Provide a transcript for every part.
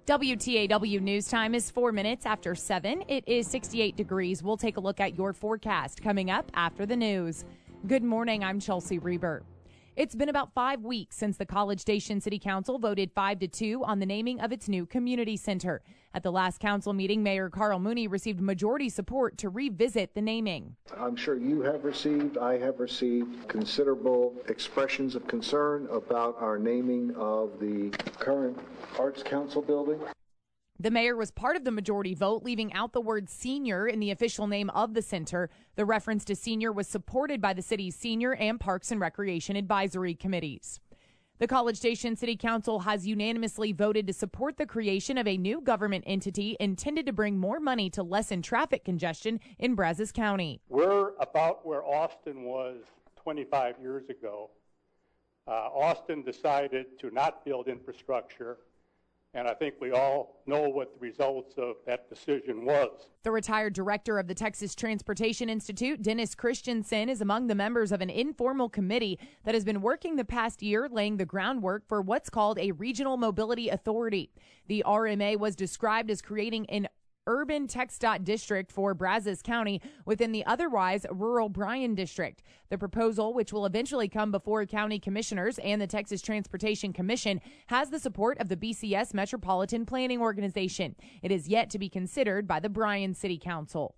WTAW News Time is 4 minutes after 7. It is 68 degrees. We'll take a look at your forecast coming up after the news. Good morning. I'm Chelsea Reber. It's been about 5 weeks since the College Station City Council voted 5-2 on the naming of its new community center. At the last council meeting, Mayor Carl Mooney received majority support to revisit the naming. I'm sure I have received considerable expressions of concern about our naming of the current Arts Council building. The mayor was part of the majority vote, leaving out the word senior in the official name of the center. The reference to senior was supported by the city's senior and Parks and Recreation advisory committees. The College Station City Council has unanimously voted to support the creation of a new government entity intended to bring more money to lessen traffic congestion in Brazos County. We're about where Austin was 25 years ago. Austin decided to not build infrastructure, and I think we all know what the results of that decision was. The retired director of the Texas Transportation Institute, Dennis Christensen, is among the members of an informal committee that has been working the past year laying the groundwork for what's called a regional mobility authority. The RMA was described as creating an urban TxDOT district for Brazos County within the otherwise rural Bryan district. The proposal, which will eventually come before county commissioners and the Texas Transportation Commission, has the support of the BCS Metropolitan Planning Organization. It is yet to be considered by the Bryan City Council.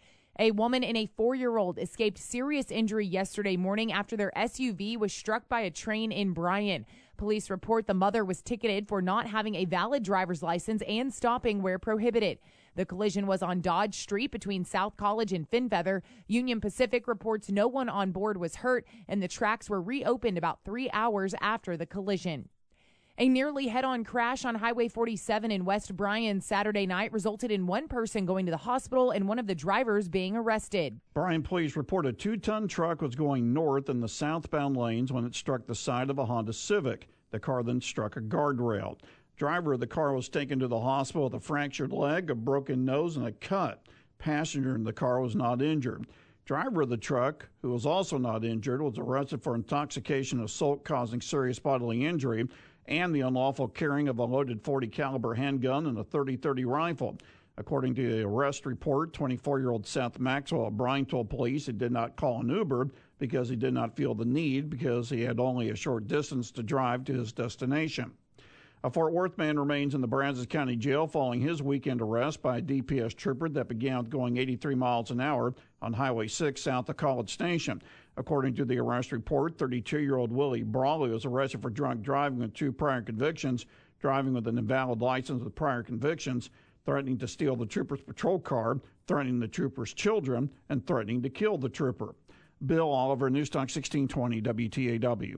A woman and a 4-year-old escaped serious injury yesterday morning after their SUV was struck by a train in Bryan. Police report the mother was ticketed for not having a valid driver's license and stopping where prohibited. The collision was on Dodge Street between South College and Finfeather. Union Pacific reports no one on board was hurt, and the tracks were reopened about 3 hours after the collision. A nearly head-on crash on Highway 47 in West Bryan Saturday night resulted in one person going to the hospital and one of the drivers being arrested. Bryan police report a 2-ton truck was going north in the southbound lanes when it struck the side of a Honda Civic. The car then struck a guardrail. Driver of the car was taken to the hospital with a fractured leg, a broken nose, and a cut. Passenger in the car was not injured. Driver of the truck, who was also not injured, was arrested for intoxication, assault causing serious bodily injury, and the unlawful carrying of a loaded .40 caliber handgun and a .30-30 rifle. According to the arrest report, 24-year-old Seth Maxwell of Bryan told police he did not call an Uber because he did not feel the need because he had only a short distance to drive to his destination. A Fort Worth man remains in the Brazos County Jail following his weekend arrest by a DPS trooper that began with going 83 miles an hour on Highway 6 south of College Station. According to the arrest report, 32-year-old Willie Brawley was arrested for drunk driving with 2 prior convictions, driving with an invalid license with prior convictions, threatening to steal the trooper's patrol car, threatening the trooper's children, and threatening to kill the trooper. Bill Oliver, News Talk 1620 WTAW.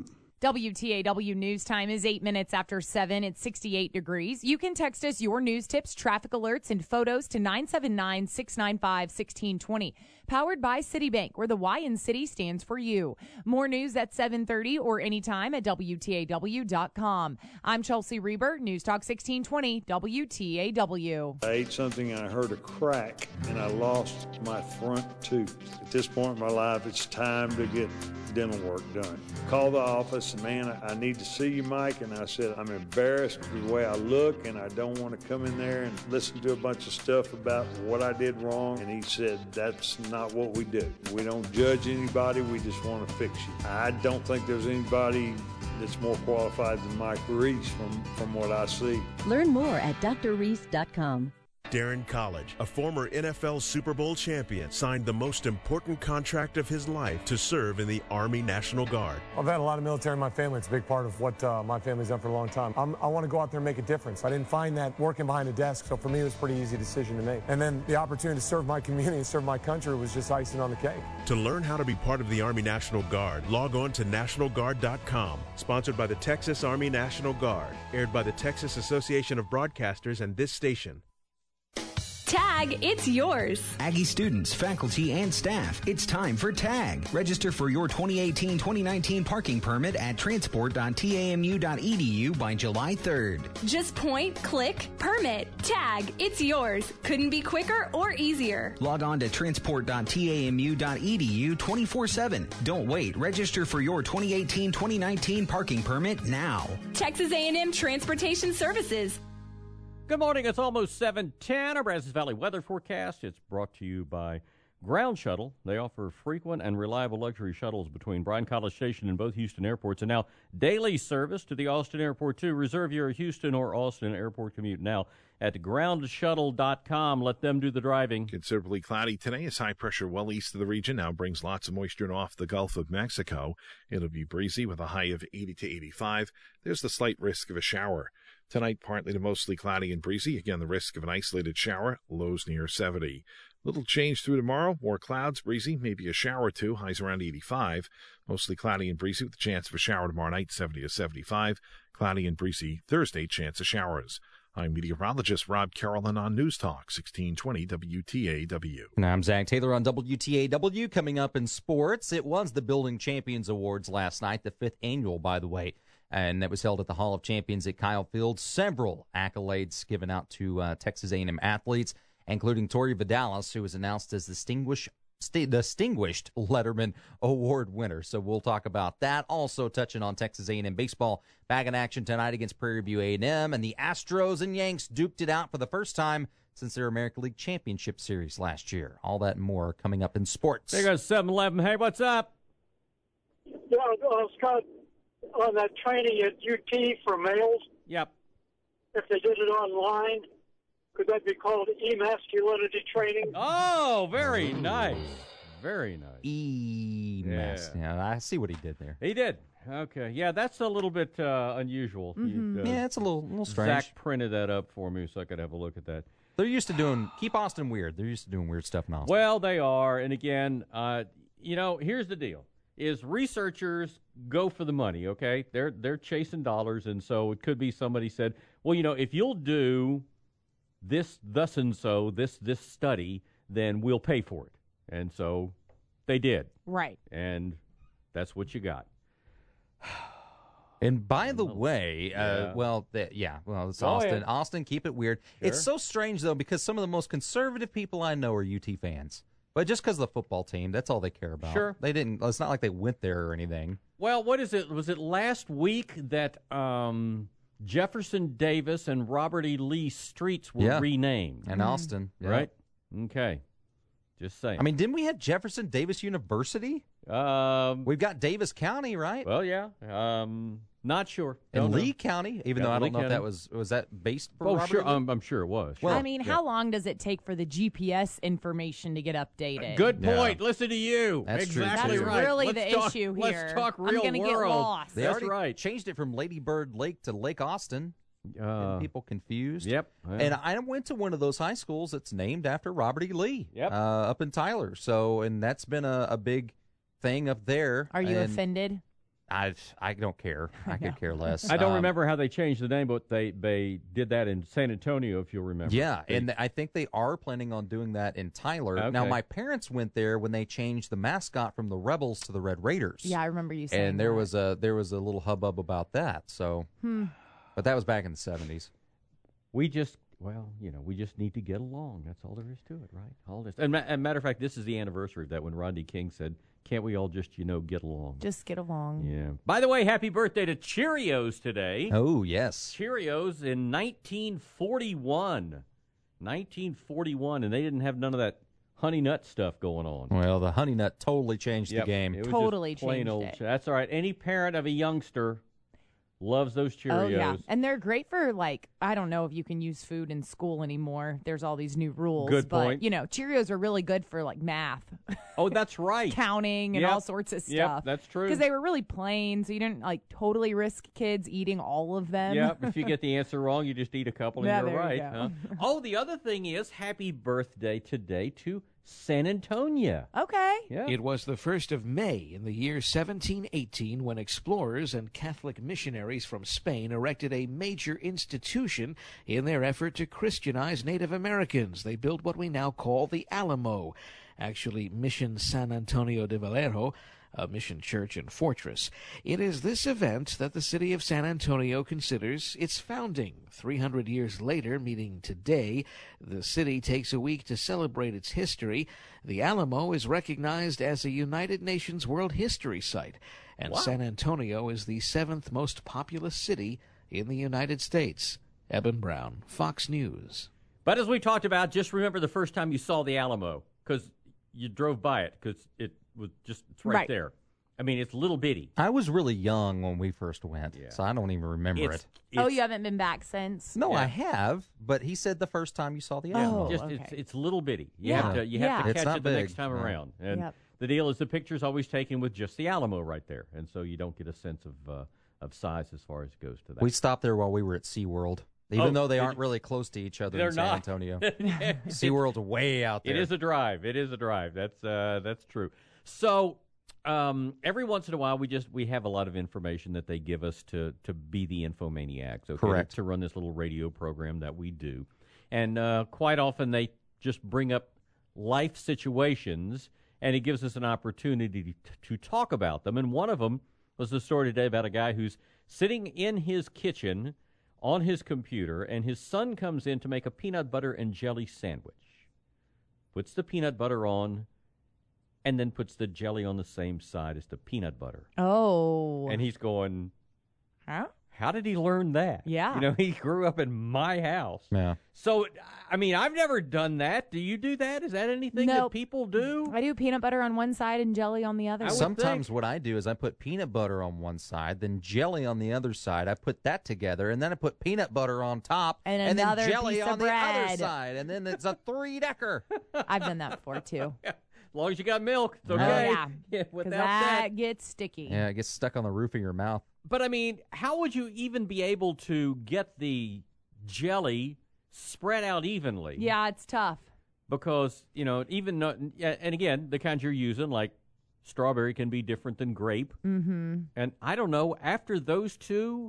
WTAW News Time is 8 minutes after 7. It's 68 degrees. You can text us your news tips, traffic alerts, and photos to 979-695-1620. Powered by Citibank, where the Y in City stands for you. More news at 7:30 or anytime at WTAW.com. I'm Chelsea Reber, News Talk 1620 WTAW. I ate something and I heard a crack and I lost my front tooth. At this point in my life, it's time to get dental work done. Called the office and, man, I need to see you, Mike. And I said, I'm embarrassed with the way I look and I don't want to come in there and listen to a bunch of stuff about what I did wrong. And he said, that's not what we do. We don't judge anybody. We just want to fix you. I don't think there's anybody that's more qualified than Mike Reese from what I see. Learn more at drreese.com. Darren College, a former NFL Super Bowl champion, signed the most important contract of his life to serve in the Army National Guard. I've had a lot of military in my family. It's a big part of what my family's done for a long time. I want to go out there and make a difference. I didn't find that working behind a desk, so for me it was a pretty easy decision to make. And then the opportunity to serve my community and serve my country was just icing on the cake. To learn how to be part of the Army National Guard, log on to nationalguard.com. Sponsored by the Texas Army National Guard. Aired by the Texas Association of Broadcasters and this station. TAG, it's yours. Aggie students, faculty, and staff, it's time for TAG. Register for your 2018-2019 parking permit at transport.tamu.edu by July 3rd. Just point, click, permit. TAG, it's yours. Couldn't be quicker or easier. Log on to transport.tamu.edu 24/7. Don't wait. Register for your 2018-2019 parking permit now. Texas A&M Transportation Services. Good morning. It's almost 7:10. Our Brazos Valley weather forecast. It's brought to you by Ground Shuttle. They offer frequent and reliable luxury shuttles between Bryan College Station and both Houston airports, and now daily service to the Austin airport, too. Reserve your Houston or Austin airport commute now at groundshuttle.com. Let them do the driving. Considerably cloudy today as high pressure well east of the region now brings lots of moisture off the Gulf of Mexico. It'll be breezy with a high of 80 to 85. There's the slight risk of a shower. Tonight, partly to mostly cloudy and breezy. Again, the risk of an isolated shower, lows near 70. Little change through tomorrow. More clouds, breezy, maybe a shower or two, highs around 85. Mostly cloudy and breezy with the chance of a shower tomorrow night, 70 to 75. Cloudy and breezy Thursday, chance of showers. I'm meteorologist Rob Carolyn on News Talk, 1620 WTAW. And I'm Zach Taylor on WTAW. Coming up in sports, it was the Building Champions Awards last night, the 5th annual, by the way. And that was held at the Hall of Champions at Kyle Field. Several accolades given out to Texas A&M athletes, including Tori Vidalis, who was announced as distinguished Letterman Award winner. So we'll talk about that. Also touching on Texas A&M baseball back in action tonight against Prairie View A&M, and the Astros and Yanks duked it out for the first time since their American League Championship Series last year. All that and more coming up in sports. There goes 7-Eleven. Hey, what's up? Yeah, Scott, on that training at UT for males. Yep. If they did it online, could that be called emasculinity training? Oh, very nice. Very nice. Yeah, I see what he did there. He did. Okay. Yeah, that's a little bit unusual. Mm-hmm. Yeah, it's a little strange. Zach printed that up for me so I could have a look at that. They're used to doing, keep Austin weird. They're used to doing weird stuff in Austin. Well, they are. And again, here's the deal. Is researchers go for the money, okay? They're chasing dollars, and so it could be somebody said, well, if you'll do this, thus and so, this study, then we'll pay for it. And so they did. Right. And that's what you got. And by the way, it's Austin. Austin, keep it weird. Sure. It's so strange, though, because some of the most conservative people I know are UT fans. But just because of the football team, that's all they care about. Sure. They didn't. It's not like they went there or anything. Well, what is it? Was it last week that Jefferson Davis and Robert E. Lee streets were renamed? In Austin. Yeah. Right? Okay. Just saying. I mean, didn't we have Jefferson Davis University? We've got Davis County, right? Well, yeah. Not sure. In Lee County, even though I don't know if that was that based for Robert sure. E. Lee? I'm sure it was. Well, I mean, how long does it take for the GPS information to get updated? Good point. Listen to you. That's exactly true. right. That's really let's the talk, issue here. Let's talk real I'm gonna world. Get lost. They That's already right. changed it from Lady Bird Lake to Lake Austin. Getting people confused. Yep. And I went to one of those high schools that's named after Robert E. Lee. Yep. Up in Tyler. So, and that's been a big thing up there. Are you offended? I don't care. I could care less. I don't remember how they changed the name, but they did that in San Antonio, if you'll remember. Yeah, and I think they are planning on doing that in Tyler. Okay. Now, my parents went there when they changed the mascot from the Rebels to the Red Raiders. Yeah, I remember you saying and there was a little hubbub about that. So, but that was back in the 70s. We just need to get along. That's all there is to it, right? All this. And matter of fact, this is the anniversary of that when Rodney King said, "Can't we all just get along?" Just get along. Yeah. By the way, happy birthday to Cheerios today. Oh, yes. Cheerios in 1941. 1941, and they didn't have none of that Honey Nut stuff going on. Well, the Honey Nut totally changed the game. It was totally just plain changed old. it. That's all right. Any parent of a youngster loves those Cheerios. Oh, yeah. And they're great for, I don't know if you can use food in school anymore. There's all these new rules. Good point. But, Cheerios are really good for, math. Oh, that's right. Counting and all sorts of stuff. Yep, that's true. Because they were really plain, so you didn't, totally risk kids eating all of them. Yeah, if you get the answer wrong, you just eat a couple and you're there right. you go. Huh? Oh, the other thing is, happy birthday today to San Antonio. Okay. Yeah. It was the 1st of May in the year 1718 when explorers and Catholic missionaries from Spain erected a major institution in their effort to Christianize Native Americans. They built what we now call the Alamo, actually Mission San Antonio de Valero, a mission church and fortress. It is this event that the city of San Antonio considers its founding. 300 years later, meaning today, the city takes a week to celebrate its history. The Alamo is recognized as a United Nations World History Site, and San Antonio is the 7th most populous city in the United States. Eben Brown, Fox News. But as we talked about, just remember the first time you saw the Alamo, because you drove by it, because it's right there. I mean, it's little bitty. I was really young when we first went, so I don't even remember it. Oh, you haven't been back since? No, I have, but he said the first time you saw the Alamo. It's little bitty. You have to catch it the next time around. And the deal is the picture's always taken with just the Alamo right there, and so you don't get a sense of size as far as it goes to that. We stopped there while we were at SeaWorld. Even though they aren't really close to each other in San Antonio. SeaWorld's way out there. It is a drive. That's true. So every once in a while, we have a lot of information that they give us to be the infomaniacs. Okay? Correct. To run this little radio program that we do. And quite often they just bring up life situations, and it gives us an opportunity to talk about them. And one of them was the story today about a guy who's sitting in his kitchen on his computer, and his son comes in to make a peanut butter and jelly sandwich. Puts the peanut butter on, and then puts the jelly on the same side as the peanut butter. Oh. And he's going, huh? How did he learn that? Yeah. He grew up in my house. Yeah. So, I mean, I've never done that. Do you do that? Is that anything that people do? I do peanut butter on one side and jelly on the other. Sometimes what I do is I put peanut butter on one side, then jelly on the other side. I put that together, and then I put peanut butter on top, and then jelly piece on of the other bread. side, and then it's a three-decker. I've done that before, too. As long as you got milk, it's okay. Oh, yeah. Without that gets sticky. Yeah, it gets stuck on the roof of your mouth. But, I mean, how would you even be able to get the jelly spread out evenly? Yeah, it's tough. Because, and again, the kinds you're using, like strawberry can be different than grape. Mm-hmm. And I don't know, after those two,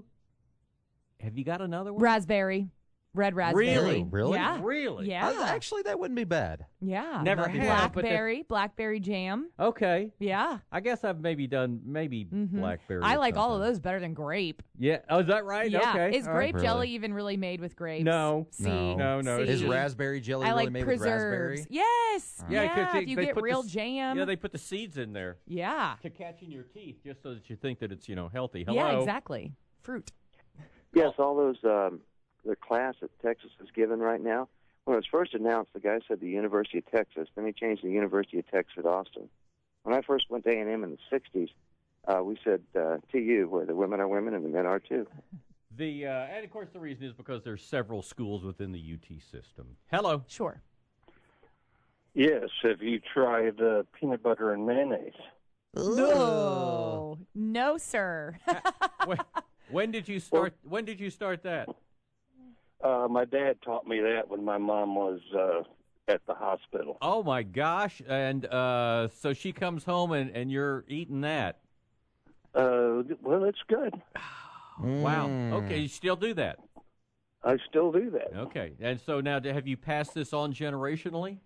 have you got another one? Raspberry. Red raspberry. Really? Yeah. Really? Yeah. Actually, that wouldn't be bad. Yeah. Never had. Blackberry jam. Okay. Yeah. I guess I've maybe done blackberry. I like all of those better than grape. Yeah. Oh, is that right? Yeah. Okay. Is grape jelly even really made with grapes? No. No. Is raspberry jelly I really like made preserves. with raspberry? Yes. Yeah, if you get real jam. Yeah, they put the seeds in there. Yeah. To catch in your teeth, just so that you think that it's, healthy. Hello? Yeah, exactly. Fruit. Yes, all those, the class that Texas is given right now. When it was first announced, the guy said the University of Texas. Then he changed the University of Texas at Austin. When I first went to A&M in the 60s, we said TU, where the women are women and the men are too. And of course the reason is because there's several schools within the UT system. Hello. Sure. Yes, have you tried peanut butter and mayonnaise? No, sir. When did you start? When did you start that? My dad taught me that when my mom was at the hospital. Oh my gosh! And so she comes home and you're eating that. Well, it's good. Wow. Okay, you still do that? I still do that. Okay, and so now have you passed this on generationally?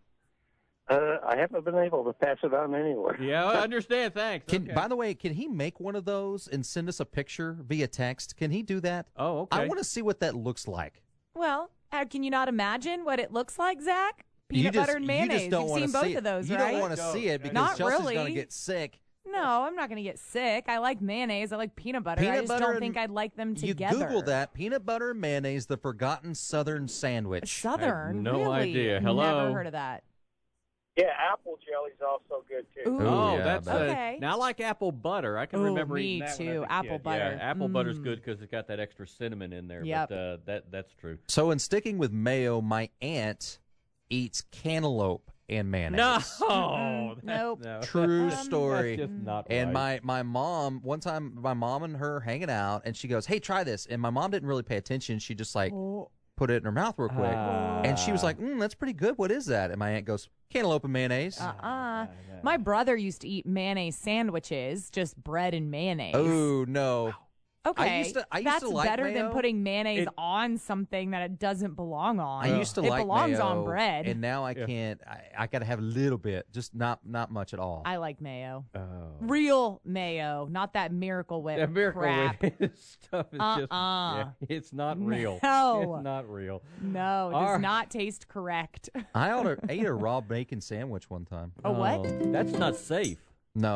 I haven't been able to pass it on anywhere. Yeah, I understand. Thanks. By the way, can he make one of those and send us a picture via text? Can he do that? Oh, okay. I want to see what that looks like. Well, can you not imagine what it looks like, Zach? Peanut butter and mayonnaise. You've seen both of those, right? You don't want to see it because not Chelsea's really. going to get sick. No, I'm not going to get sick. I like mayonnaise. I like peanut butter. I just don't think I'd like them together. You Google that, peanut butter and mayonnaise, the forgotten Southern sandwich. Southern? No really? idea. Hello? Never heard of that. Yeah, apple jelly's also good too. Ooh, yeah, that's okay. Now I like apple butter. I can remember eating that me when I too. was a Apple kid. butter. Yeah, apple butter's good because it's got that extra cinnamon in there. Yep. But that's true. So in sticking with mayo, my aunt eats cantaloupe and mayonnaise. No, nope. No. True story. That's just not And right. my mom, one time, my mom and her hanging out, and she goes, "Hey, try this." And my mom didn't really pay attention. She just put it in her mouth real quick, and she was like, "That's pretty good. What is that?" And my aunt goes, "Cantaloupe and mayonnaise." My brother used to eat mayonnaise sandwiches, just bread and mayonnaise. Oh no. Okay, I used that's to like better mayo. than putting mayonnaise on something that it doesn't belong on. I used to like it belongs mayo, on bread, and now I can't. I got to have a little bit, just not much at all. I like mayo. Oh. Real mayo, not that Miracle Whip That Miracle crap. Whip stuff is just it's not real. No. It's not real. No, it does not taste correct. I ate a raw bacon sandwich one time. A what? That's not safe. No.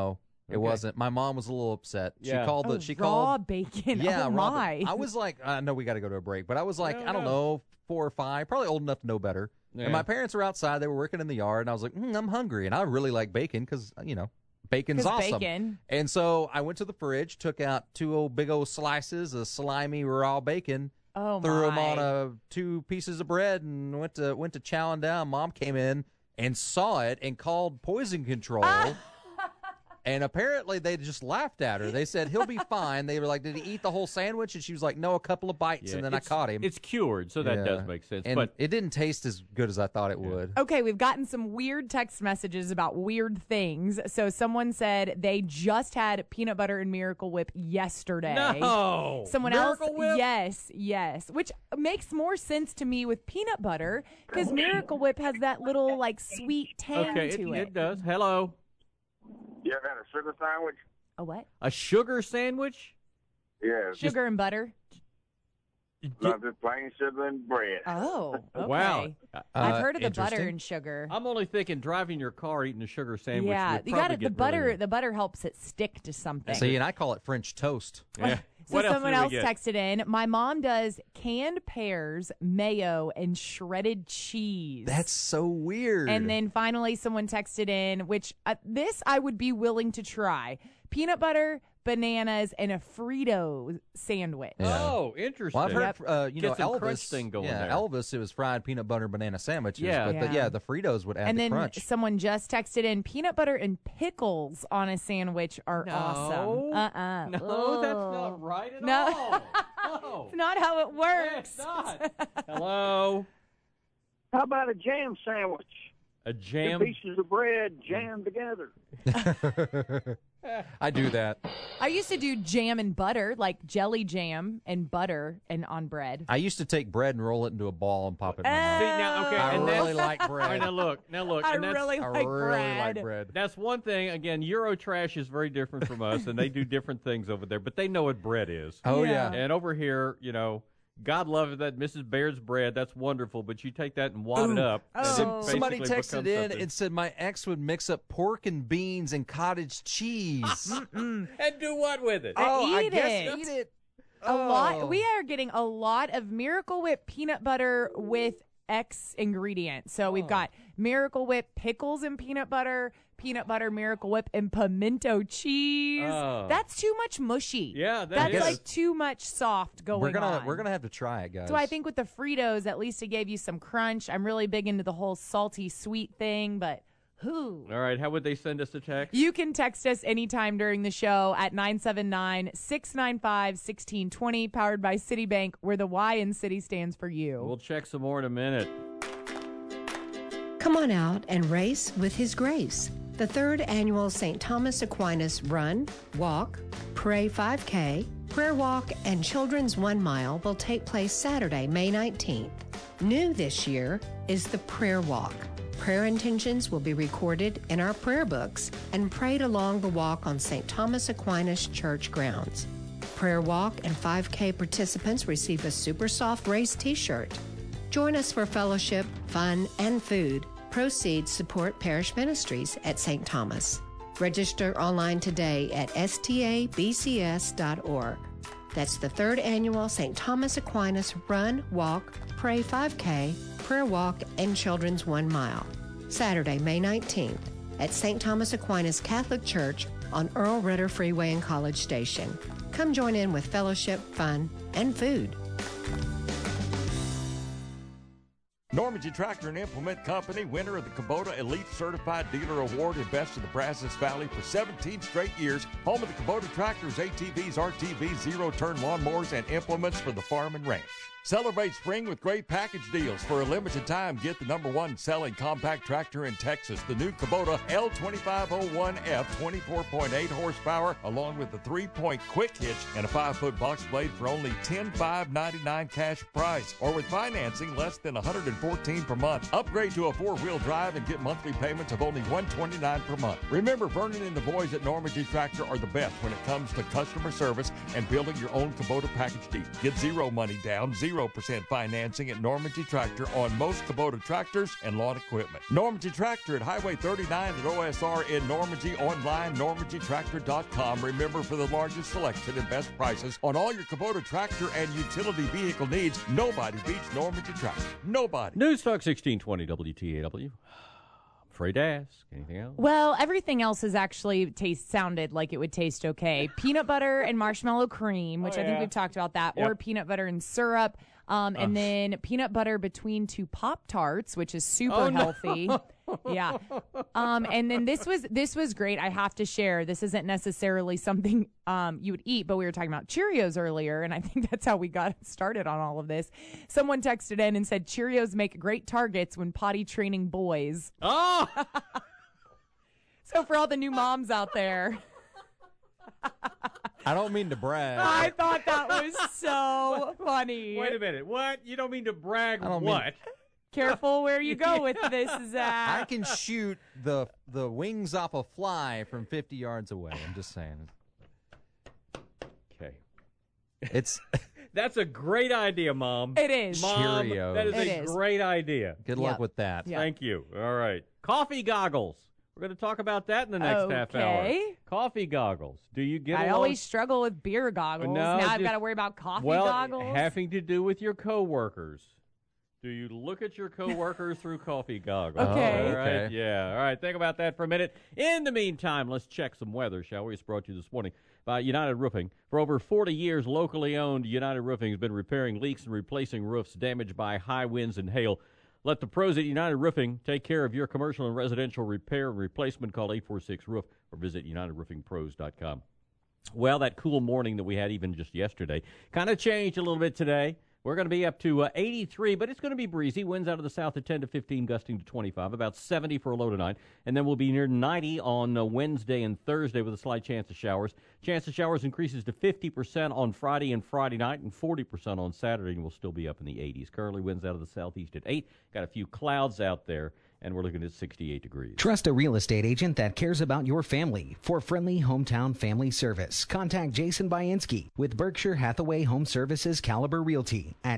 It wasn't. My mom was a little upset. Yeah. She called. Raw bacon. Yeah, oh raw. my. I was like, I know we got to go to a break, but I was like, I don't know, 4 or 5, probably old enough to know better. Yeah. And my parents were outside. They were working in the yard, and I was like, I'm hungry, and I really like bacon because bacon's awesome. Bacon. And so I went to the fridge, took out 2 big old slices of slimy raw bacon. Oh threw them my. on 2 pieces of bread and went to chowing down. Mom came in and saw it and called poison control. And apparently they just laughed at her. They said, he'll be fine. They were like, did he eat the whole sandwich? And she was like, no, a couple of bites, and then I caught him. It's cured, so that does make sense. And but it didn't taste as good as I thought it would. Okay, we've gotten some weird text messages about weird things. So someone said they just had peanut butter and Miracle Whip yesterday. No! Someone Miracle else, Whip? yes. Which makes more sense to me with peanut butter because Miracle Whip has that little like sweet tang to it. It does. Hello. You ever had a sugar sandwich? A what? A sugar sandwich? Yeah. Sugar and butter. Not just plain sugar and bread. Oh, okay. Wow. I've heard of the butter interesting. and sugar. I'm only thinking driving your car eating a sugar sandwich. Yeah, would you got probably it. The get butter, really- the butter helps it stick to something. See, and I call it French toast. Yeah. So What else someone did we else get? texted in, my mom does canned pears, mayo, and shredded cheese. That's so weird. And then finally someone texted in, which this I would be willing to try. Peanut butter, bananas, and a Frito sandwich. Yeah. Oh, interesting. Well, I've heard, Get some Elvis crunch thing going yeah, there. Elvis, it was fried peanut butter banana sandwiches. Yeah. But the Fritos would add And the then crunch. someone just texted in, peanut butter and pickles on a sandwich are awesome. No, that's not right at No. all. No. It's not how it works. It's not. Hello. How about a jam sandwich? A jam? 2 pieces of bread jammed together. I do that. I used to do jam and butter, like jelly jam and butter and on bread. I used to take bread and roll it into a ball and pop it in my mouth. See, now, okay, I and really that's- like bread. All right, now look. I and that's, really like bread. bread. That's one thing. Again, Eurotrash is very different from us, and they do different things over there, but they know what bread is. Oh, yeah. And over here, God love that Mrs. Baird's bread. That's wonderful, but you take that and wad it up. and it Somebody basically texted becomes in something. and said my ex would mix up pork and beans and cottage cheese. And do what with it? Oh, I Eat guess it. eat it. A lot. We are getting a lot of Miracle Whip peanut butter with X ingredients. So we've got Miracle Whip pickles and peanut butter, Miracle Whip, and pimento cheese. Oh. That's too much mushy. Yeah, that's is. like too much soft going on. We're gonna have to try it, guys. So I think with the Fritos, at least it gave you some crunch. I'm really big into the whole salty sweet thing, but who? All right, how would they send us a text? You can text us anytime during the show at 979-695-1620, powered by Citibank, where the Y in City stands for you. We'll check some more in a minute. Come on out and race with His Grace. The 3rd annual St. Thomas Aquinas Run, Walk, Pray 5K, Prayer Walk, and Children's 1 Mile will take place Saturday, May 19th. New this year is the Prayer Walk. Prayer intentions will be recorded in our prayer books and prayed along the walk on St. Thomas Aquinas Church grounds. Prayer Walk and 5K participants receive a super soft race t-shirt. Join us for fellowship, fun, and food. Proceeds support parish ministries at St. Thomas. Register online today at stabcs.org. That's the 3rd annual St. Thomas Aquinas Run, Walk, Pray 5K, Prayer Walk, and Children's 1 Mile. Saturday, May 19th at St. Thomas Aquinas Catholic Church on Earl Ritter Freeway and College Station. Come join in with fellowship, fun, and food. Normandy Tractor and Implement Company, winner of the Kubota Elite Certified Dealer Award in Best of the Brazos Valley for 17 straight years. Home of the Kubota tractors, ATVs, RTVs, zero-turn lawnmowers, and implements for the farm and ranch. Celebrate spring with great package deals. For a limited time, get the #1 selling compact tractor in Texas, the new Kubota L2501F, 24.8 horsepower, along with the 3-point quick hitch and a 5-foot box blade for only $10,599 cash price, or with financing less than $114 per month. Upgrade to a 4-wheel drive and get monthly payments of only $129 per month. Remember, Vernon and the boys at Normandy Tractor are the best when it comes to customer service and building your own Kubota package deal. Get zero money down, 0 0% financing at Normandy Tractor on most Kubota tractors and lawn equipment. Normandy Tractor at Highway 39 at OSR in Normandy, online normandytractor.com. Remember, for the largest selection and best prices on all your Kubota tractor and utility vehicle needs, nobody beats Normandy Tractor. Nobody. News Talk 1620 WTAW. Afraid to ask. Anything else? Well, everything else has actually sounded like it would taste okay. Peanut butter and marshmallow cream, which I think we've talked about that, or peanut butter and syrup, and then peanut butter between two Pop-Tarts, which is super healthy. Yeah. And then this was great. I have to share. This isn't necessarily something you would eat, but we were talking about Cheerios earlier, and I think that's how we got started on all of this. Someone texted in and said Cheerios make great targets when potty training boys. Oh! So for all the new moms out there. I don't mean to brag. I thought that was so funny. Wait a minute. What? You don't mean to brag what? Careful where you go with this, Zach. I can shoot the wings off a fly from 50 yards away. I'm just saying. Okay. It's That's a great idea, Mom. It is. Mom, Cheerios. that is a great idea. Good luck with that. Yeah. Thank you. All right. Coffee goggles. We're going to talk about that in the next half hour. Coffee goggles. Do you get I always struggle with beer goggles. No, now I've got to worry about coffee well, goggles. having to do with your coworkers. Do you look at your coworkers through coffee goggles? Okay. All right. Okay. Yeah. All right. Think about that for a minute. In the meantime, let's check some weather, shall we? It's brought to you this morning by United Roofing. For over 40 years, locally owned, United Roofing has been repairing leaks and replacing roofs damaged by high winds and hail. Let the pros at United Roofing take care of your commercial and residential repair and replacement. Call 846-ROOF or visit UnitedRoofingPros.com. Well, that cool morning that we had even just yesterday kind of changed a little bit today. We're going to be up to 83, but it's going to be breezy. Winds out of the south at 10 to 15, gusting to 25, about 70 for a low tonight. And then we'll be near 90 on Wednesday and Thursday with a slight chance of showers. Chance of showers increases to 50% on Friday and Friday night and 40% on Saturday, and we'll still be up in the 80s. Currently, winds out of the southeast at 8. Got a few clouds out there, and we're looking at 68 degrees. Trust a real estate agent that cares about your family. For friendly hometown family service, contact Jason Bainski with Berkshire Hathaway Home Services Caliber Realty at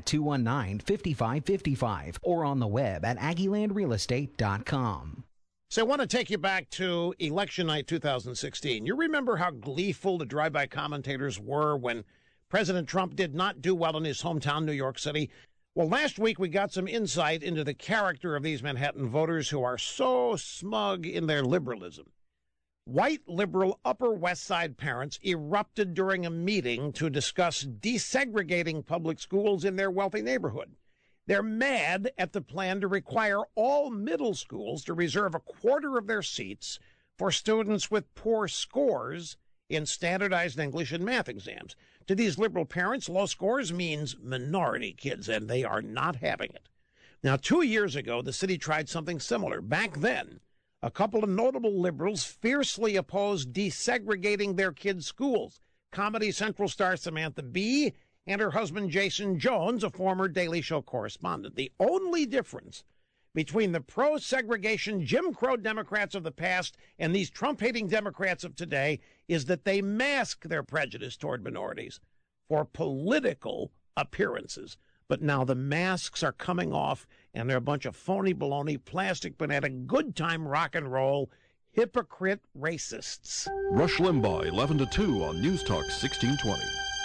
219-5555 or on the web at AggieLandRealEstate.com. So I want to take you back to election night 2016. You remember how gleeful the drive-by commentators were when President Trump did not do well in his hometown, New York City? Well, last week we got some insight into the character of these Manhattan voters who are so smug in their liberalism. White liberal Upper West Side parents erupted during a meeting to discuss desegregating public schools in their wealthy neighborhood. They're mad at the plan to require all middle schools to reserve a quarter of their seats for students with poor scores in standardized English and math exams. To these liberal parents, low scores means minority kids, and they are not having it. Now, 2 years ago, the city tried something similar. Back then, a couple of notable liberals fiercely opposed desegregating their kids' schools. Comedy Central star Samantha Bee and her husband Jason Jones, a former Daily Show correspondent. The only difference between the pro-segregation Jim Crow Democrats of the past and these Trump-hating Democrats of today is that they mask their prejudice toward minorities for political appearances. But now the masks are coming off, and they're a bunch of phony baloney, plastic banana, good time rock and roll, hypocrite racists. Rush Limbaugh, 11 to 2 on News Talk 1620.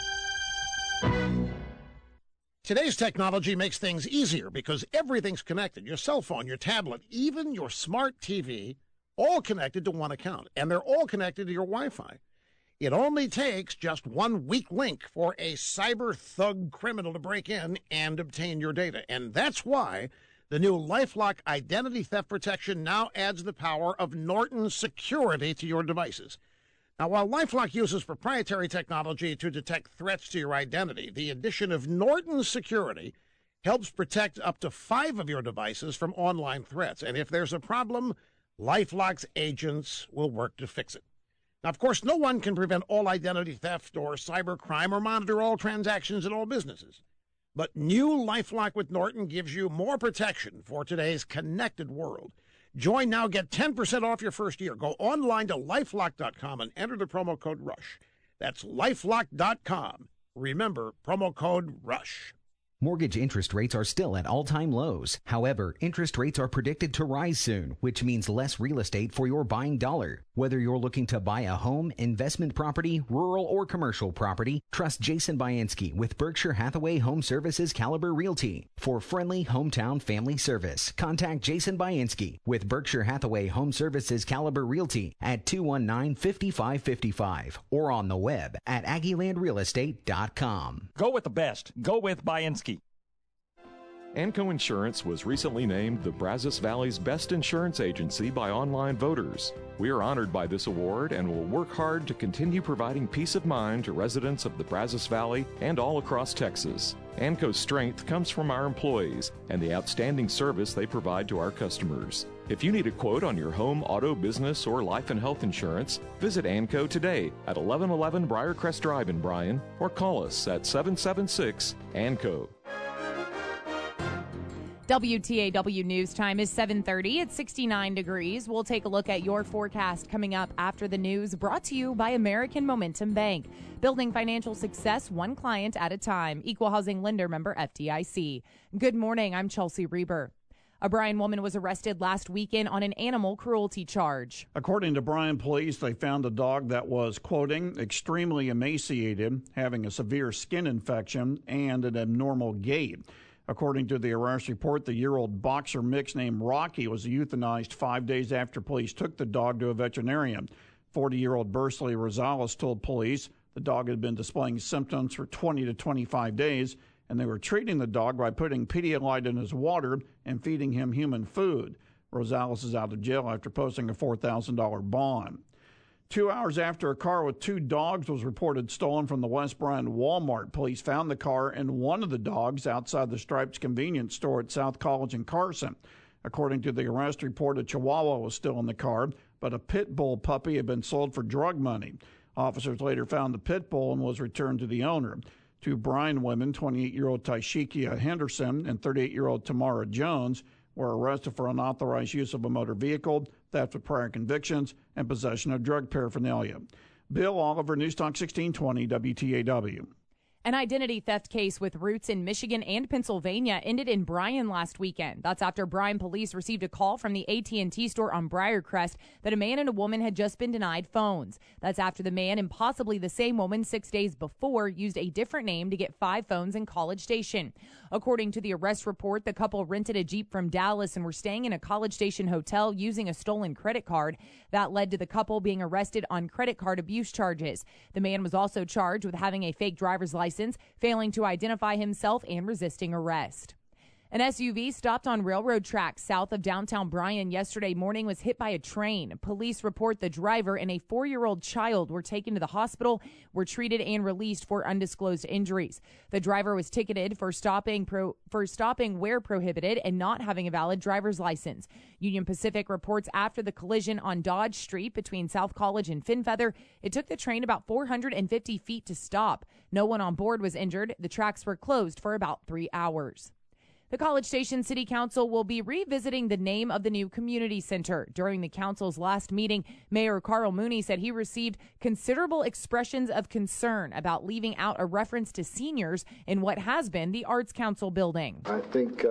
Today's technology makes things easier because everything's connected. Your cell phone, your tablet, even your smart TV, all connected to one account, and they're all connected to your Wi-Fi. It only takes just one weak link for a cyber thug criminal to break in and obtain your data. And that's why the new LifeLock identity theft protection now adds the power of Norton security to your devices. Now, while LifeLock uses proprietary technology to detect threats to your identity, the addition of Norton security helps protect up to 5 of your devices from online threats. And if there's a problem, LifeLock's agents will work to fix it. Now, of course, no one can prevent all identity theft or cybercrime or monitor all transactions in all businesses. But new LifeLock with Norton gives you more protection for today's connected world. Join now, get 10% off your first year. Go online to LifeLock.com and enter the promo code RUSH. That's LifeLock.com. Remember, promo code RUSH. Mortgage interest rates are still at all-time lows. However, interest rates are predicted to rise soon, which means less real estate for your buying dollar. Whether you're looking to buy a home, investment property, rural or commercial property, trust Jason Bainski with Berkshire Hathaway Home Services Caliber Realty. For friendly hometown family service, contact Jason Bainski with Berkshire Hathaway Home Services Caliber Realty at 219-5555 or on the web at AggieLandRealEstate.com. Go with the best. Go with Bainski. Anco Insurance was recently named the Brazos Valley's best insurance agency by online voters. We are honored by this award and will work hard to continue providing peace of mind to residents of the Brazos Valley and all across Texas. Anco's strength comes from our employees and the outstanding service they provide to our customers. If you need a quote on your home, auto, business, or life and health insurance, visit Anco today at 1111 Briarcrest Drive in Bryan or call us at 776-ANCO. WTAW News Time is 7:30. It's 69 degrees. We'll take a look at your forecast coming up after the news, brought to you by American Momentum Bank. Building financial success one client at a time. Equal Housing Lender member FDIC. Good morning. I'm Chelsea Reber. A Bryan woman was arrested last weekend on an animal cruelty charge. According to Bryan police, they found a dog that was, quoting, extremely emaciated, having a severe skin infection, and an abnormal gait. According to the arrest report, the year-old boxer mix named Rocky was euthanized 5 days after police took the dog to a veterinarian. 40-year-old Bursley Rosales told police the dog had been displaying symptoms for 20 to 25 days, and they were treating the dog by putting Pedialyte in his water and feeding him human food. Rosales is out of jail after posting a $4,000 bond. 2 hours after a car with 2 dogs was reported stolen from the West Bryan Walmart, police found the car and one of the dogs outside the Stripes convenience store at South College in Carson. According to the arrest report, a Chihuahua was still in the car, but a pit bull puppy had been sold for drug money. Officers later found the pit bull and was returned to the owner. 2 Bryan women, 28-year-old Taishikia Henderson and 38-year-old Tamara Jones, were arrested for unauthorized use of a motor vehicle, theft with prior convictions, and possession of drug paraphernalia. Bill Oliver, News Talk 1620, WTAW. An identity theft case with roots in Michigan and Pennsylvania ended in Bryan last weekend. That's after Bryan police received a call from the AT&T store on Briarcrest that a man and a woman had just been denied phones. That's after the man and possibly the same woman 6 days before used a different name to get 5 phones in College Station. According to the arrest report, the couple rented a Jeep from Dallas and were staying in a College Station hotel using a stolen credit card. That led to the couple being arrested on credit card abuse charges. The man was also charged with having a fake driver's license, failing to identify himself, and resisting arrest. An SUV stopped on railroad tracks south of downtown Bryan yesterday morning was hit by a train. Police report the driver and a 4-year-old child were taken to the hospital, were treated, and released for undisclosed injuries. The driver was ticketed for stopping where prohibited and not having a valid driver's license. Union Pacific reports after the collision on Dodge Street between South College and Finfeather, it took the train about 450 feet to stop. No one on board was injured. The tracks were closed for about 3 hours. The College Station City Council will be revisiting the name of the new community center. During the council's last meeting, Mayor Carl Mooney said he received considerable expressions of concern about leaving out a reference to seniors in what has been the Arts Council building. I think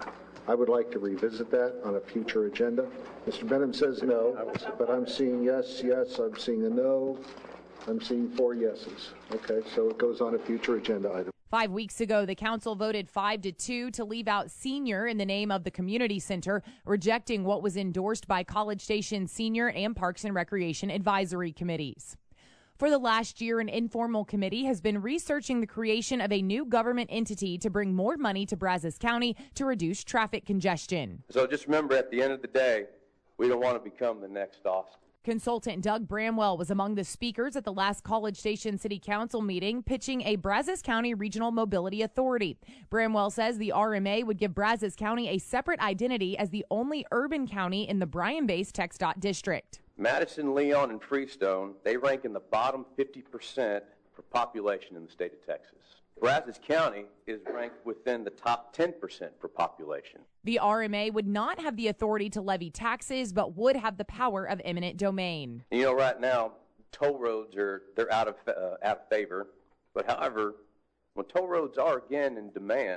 I would like to revisit that on a future agenda. Mr. Benham says no, but I'm seeing yes, I'm seeing a no, I'm seeing 4 yeses. Okay, so it goes on a future agenda item. 5 weeks ago, the council voted 5-2 to leave out senior in the name of the community center, rejecting what was endorsed by College Station Senior and Parks and Recreation advisory committees. For the last year, an informal committee has been researching the creation of a new government entity to bring more money to Brazos County to reduce traffic congestion. So just remember, at the end of the day, we don't want to become the next Austin. Consultant Doug Bramwell was among the speakers at the last College Station City Council meeting, pitching a Brazos County Regional Mobility Authority. Bramwell says the RMA would give Brazos County a separate identity as the only urban county in the Bryan-based TxDOT district. Madison, Leon, and Freestone, they rank in the bottom 50% for population in the state of Texas. Brazos County is ranked within the top 10% for population. The RMA would not have the authority to levy taxes, but would have the power of eminent domain. You know, right now, toll roads they're out of favor. But however, when toll roads are again in demand,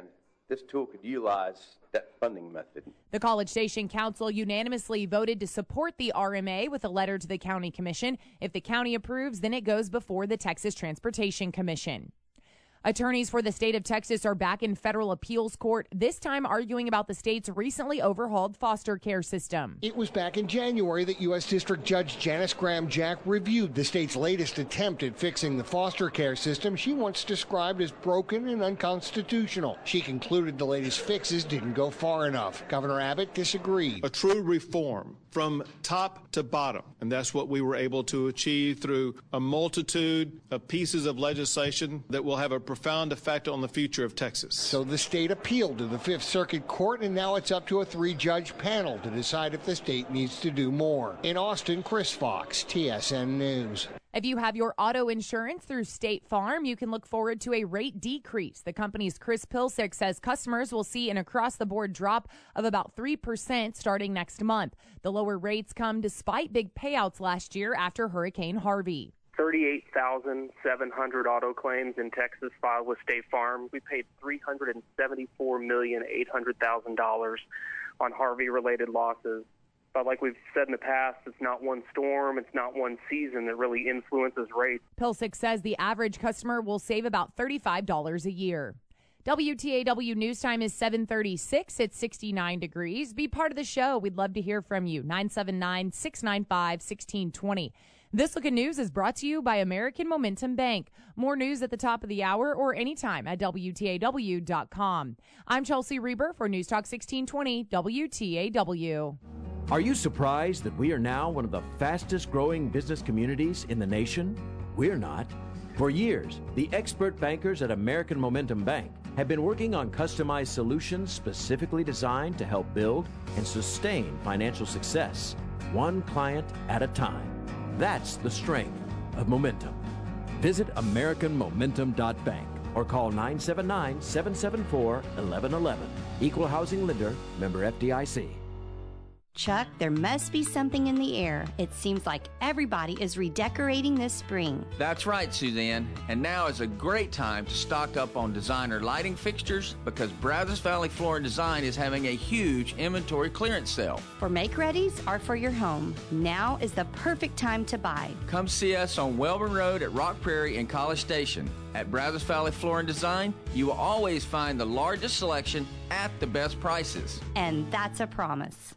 this tool could utilize that funding method. The College Station Council unanimously voted to support the RMA with a letter to the County Commission. If the county approves, then it goes before the Texas Transportation Commission. Attorneys for the state of Texas are back in federal appeals court, this time arguing about the state's recently overhauled foster care system. It was back in January that U.S. District Judge Janice Graham-Jack reviewed the state's latest attempt at fixing the foster care system she once described as broken and unconstitutional. She concluded the latest fixes didn't go far enough. Governor Abbott disagreed. A true reform from top to bottom, and that's what we were able to achieve through a multitude of pieces of legislation that will have a profound effect on the future of Texas. So the state appealed to the Fifth Circuit Court, and now it's up to a 3-judge panel to decide if the state needs to do more. In Austin, Chris Fox, TSN News. If you have your auto insurance through State Farm, you can look forward to a rate decrease. The company's Chris Pilsick says customers will see an across-the-board drop of about 3% starting next month. The lower rates come despite big payouts last year after Hurricane Harvey. 38,700 auto claims in Texas filed with State Farm. We paid $374,800,000 on Harvey-related losses. But like we've said in the past, it's not one storm, it's not one season that really influences rates. Pilsick says the average customer will save about $35 a year. WTAW News Time is 7:36. It's 69 degrees. Be part of the show. We'd love to hear from you. 979-695-1620. This Look at News is brought to you by American Momentum Bank. More news at the top of the hour or anytime at WTAW.com. I'm Chelsea Reber for News Talk 1620 WTAW. Are you surprised that we are now one of the fastest growing business communities in the nation? We're not. For years, the expert bankers at American Momentum Bank have been working on customized solutions specifically designed to help build and sustain financial success, one client at a time. That's the strength of Momentum. Visit AmericanMomentum.bank or call 979-774-1111. Equal housing lender, member FDIC. Chuck, there must be something in the air. It seems like everybody is redecorating this spring. That's right, Suzanne. And now is a great time to stock up on designer lighting fixtures because Brazos Valley Floor and Design is having a huge inventory clearance sale. For make-readies or for your home, now is the perfect time to buy. Come see us on Welborn Road at Rock Prairie and College Station. At Brazos Valley Floor and Design, you will always find the largest selection at the best prices. And that's a promise.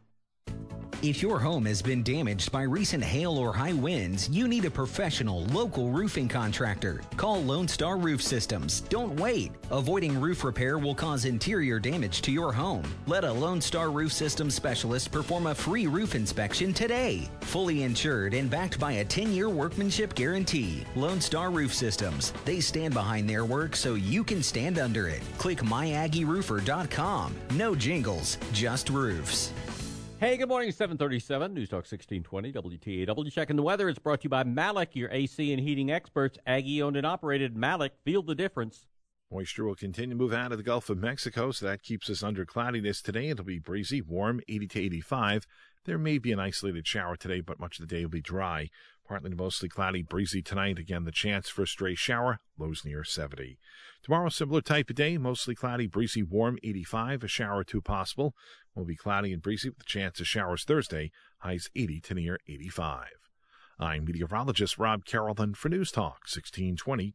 If your home has been damaged by recent hail or high winds, you need a professional local roofing contractor. Call Lone Star Roof Systems. Don't wait. Avoiding roof repair will cause interior damage to your home. Let a Lone Star Roof Systems specialist perform a free roof inspection today. Fully insured and backed by a 10-year workmanship guarantee. Lone Star Roof Systems. They stand behind their work so you can stand under it. Click myaggieroofer.com. No jingles, just roofs. Hey, good morning, 737, News Talk 1620, WTAW. Checking the weather. It's brought to you by Malik, your AC and heating experts. Aggie-owned and operated. Malik, feel the difference. Moisture will continue to move out of the Gulf of Mexico, so that keeps us under cloudiness today. It'll be breezy, warm, 80 to 85. There may be an isolated shower today, but much of the day will be dry. Partly to mostly cloudy, breezy tonight. Again, the chance for a stray shower, lows near 70. Tomorrow, similar type of day, mostly cloudy, breezy, warm, 85. A shower or two possible. Will be cloudy and breezy with the chance of showers Thursday, highs 80 to near 85. I'm meteorologist Rob Carrollton for News Talk 1620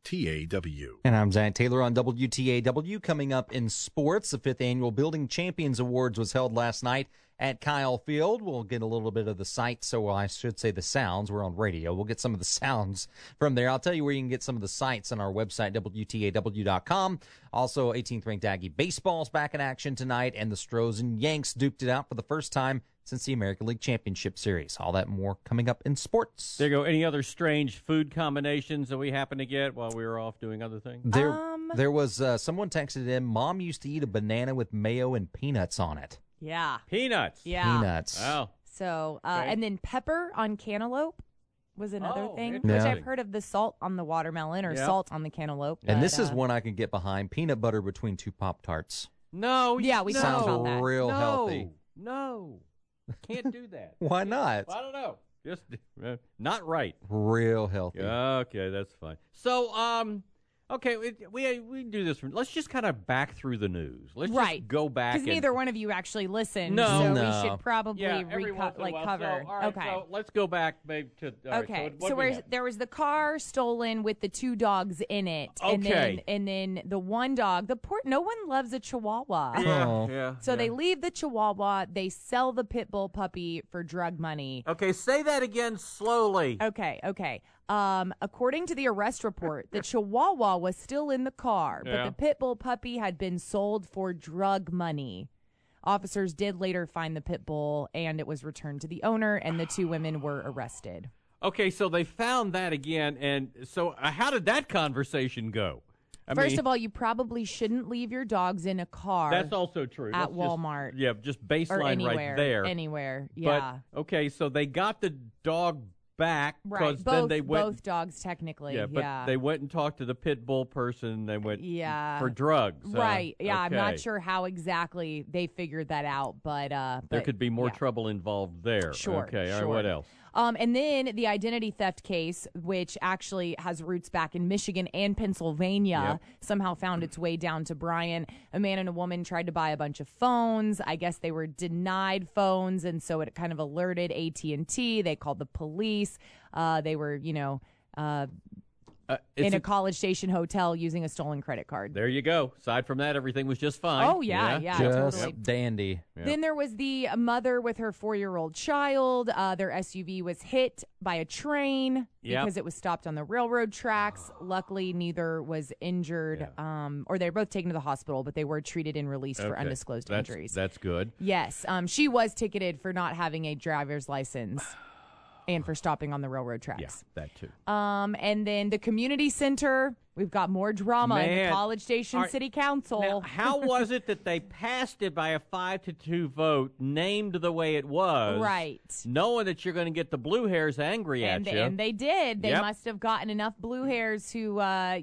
WTAW. And I'm Zach Taylor on WTAW. Coming up in sports, the 5th Annual Building Champions Awards was held last night at Kyle Field. We'll get a little bit of the sights, so I should say the sounds. We're on radio. We'll get some of the sounds from there. I'll tell you where you can get some of the sights on our website, WTAW.com. Also, 18th-ranked Aggie baseball's back in action tonight, and the Stros and Yanks duked it out for the first time since the American League Championship Series. All that and more coming up in sports. There you go. Any other strange food combinations that we happen to get while we were off doing other things? There was someone texted in, Mom used to eat a banana with mayo and peanuts on it. Yeah. Peanuts. Yeah. Peanuts. Wow. So, Okay. and then pepper on cantaloupe was another thing, Yeah. which I've heard of the salt on the watermelon or salt on the cantaloupe. And but, this is one I can get behind, peanut butter between two Pop-Tarts. No. Yeah, we talked about that. Real healthy. No. Can't do that. Why not? I don't know. Just not right. Real healthy. Okay, that's fine. So, Okay, we do this. Let's just kind of back through the news. Let's Right. just go back. Because neither one of you actually listened, No. so No. we should probably every once in a while. cover. So, all right, okay. so let's go back maybe to. All right, Okay, what so do we have? there was the car stolen with the 2 dogs in it, Okay. and then the one dog. No one loves a Chihuahua. Yeah. So they leave the Chihuahua. They sell the pit bull puppy for drug money. Okay, say that again slowly. Okay. According to the arrest report, the Chihuahua was still in the car, but Yeah. the pit bull puppy had been sold for drug money. Officers did later find the pit bull, and it was returned to the owner, and the 2 women were arrested. Okay, so they found that again, and so how did that conversation go? First of all, you probably shouldn't leave your dogs in a car. That's also true. At Let's Walmart. just baseline or anywhere, right there. Anywhere, yeah. But, okay, so they got the dog back Right, because then they went. both dogs technically. Yeah, but they went and talked to the pit bull person. They went for drugs. Right. Yeah, I'm not okay. sure how exactly they figured that out, but There could be more trouble involved there. Sure. Okay. All sure. right. What else? And then the identity theft case, which actually has roots back in Michigan and Pennsylvania, somehow found its way down to Bryan. A man and a woman tried to buy a bunch of phones. I guess they were denied phones, and so it kind of alerted AT&T. They called the police. They were, in a College Station hotel using a stolen credit card. There you go. Aside from that, everything was just fine. Oh, yeah, Just totally. dandy. Then there was the mother with her 4-year-old child. Their SUV was hit by a train because it was stopped on the railroad tracks. Luckily, neither was injured, or they were both taken to the hospital, but they were treated and released for undisclosed injuries. That's good. Yes. She was ticketed for not having a driver's license. And for stopping on the railroad tracks. Yeah, that too. And then the community center, we've got more drama in the College Station City Council. Now, how was it that they passed it by a 5-2 vote, named the way it was? Right. Knowing that you're going to get the blue hairs angry at you. And they did. They must have gotten enough blue hairs who,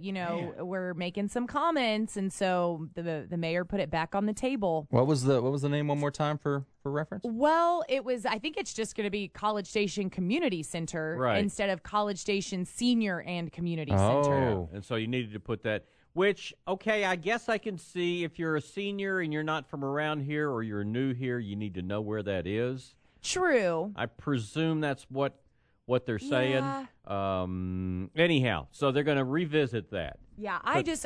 were making some comments. And so the mayor put it back on the table. What was the name one more time for reference? Well, I think it's just going to be College Station Community Center instead of College Station Senior and Community Center. And so you needed to put that, which, okay, I guess I can see if you're a senior and you're not from around here or you're new here, you need to know where that is. True. I presume that's what they're saying. Yeah. Anyhow, so they're going to revisit that. Yeah, I guess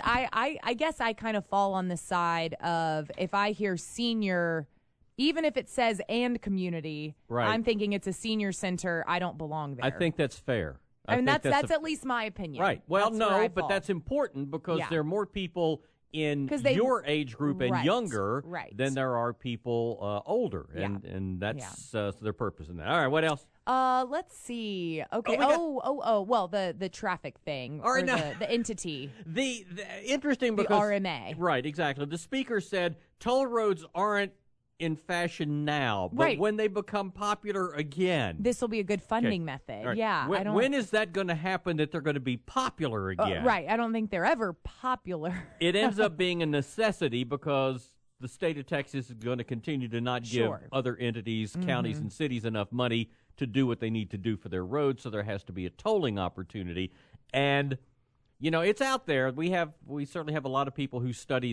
I kind of fall on the side of if I hear senior, even if it says and community, I'm thinking it's a senior center. I don't belong there. I think that's fair. I mean, that's at least my opinion. Right. Well, that's where I but fall. that's important because there are more people in 'Cause they- your age group and younger than there are people older, and that's their purpose in that. All right, what else? Let's see. Okay. Well, the traffic thing or the entity. The interesting because RMA. Right, exactly. The speaker said toll roads aren't in fashion now, but when they become popular again, this will be a good funding method. Right. Yeah. When is that going to happen that they're going to be popular again? Right. I don't think they're ever popular. It ends up being a necessity because the state of Texas is going to continue to not give other entities, counties, and cities enough money to do what they need to do for their roads, so there has to be a tolling opportunity. And it's out there. We certainly have a lot of people who study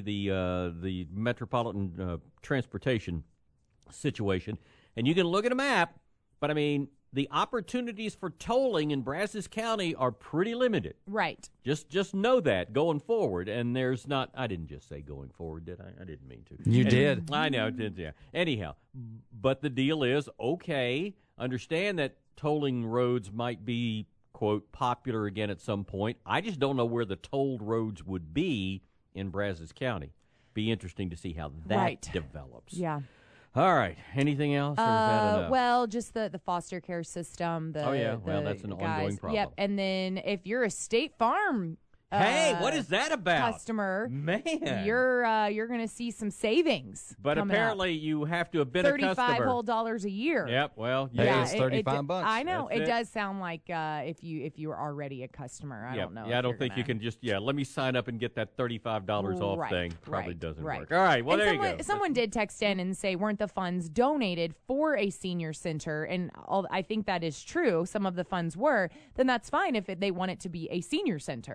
the metropolitan transportation situation, and you can look at a map. But I mean, the opportunities for tolling in Brazos County are pretty limited. Right. Just know that going forward. And there's not. I didn't just say going forward, did I? I didn't mean to. You did. I know. Did yeah. Anyhow, but the deal is okay. Understand that tolling roads might be, quote, popular again at some point. I just don't know where the tolled roads would be in Brazos County. Be interesting to see how that develops. Yeah. All right. Anything else? Or is that enough? Well, just the foster care system. Well, that's an ongoing problem. Yep. And then if you're a State Farm hey, what is that about? Customer, man, you're going to see some savings. But apparently, you have to have been a customer. $35 whole a year. Yep. Well, it's $35. I know That's it does sound like if you were already a customer. I don't know. Yeah, I don't think you can just let me sign up and get that $35 off thing. Probably doesn't work. All right. Well, there you go. Someone did text in and say, weren't the funds donated for a senior center? And I think that is true. Some of the funds were. Then that's fine if they want it to be a senior center.